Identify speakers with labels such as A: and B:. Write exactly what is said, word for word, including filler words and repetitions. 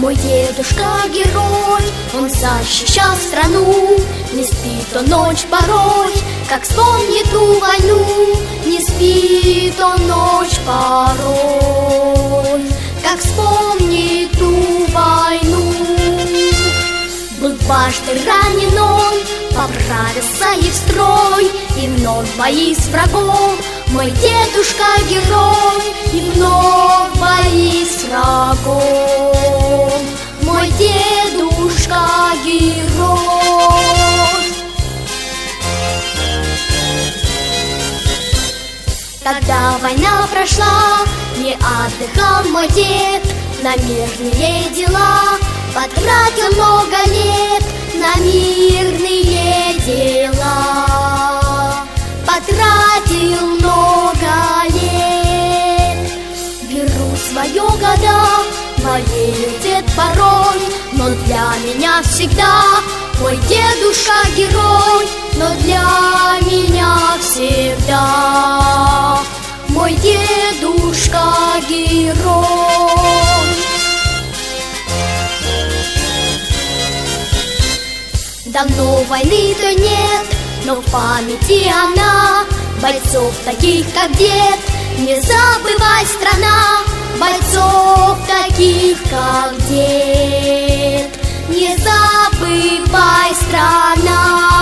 A: Мой дедушка герой, он защищал страну. Не спит он ночь порой, как вспомнит ту войну. Не спит он ночь порой, как вспомнит ту войну. Был дважды ранен он, поправился и в строй, и вновь бои с врагом. Мой дедушка герой, и вновь бои с врагом. Мой дедушка герой. Когда война прошла, не отдыхал мой дед на мирные дела. Потратил много лет на мирные дела. Потратил много лет. Беру свое года, болею дед порой, но для меня всегда мой дедушка герой. Но для меня всегда мой дедушка герой. Давно войны-то нет, но в памяти она. Бойцов таких, как дед, не забывай, страна. Бойцов таких, как дед, не забывай, страна.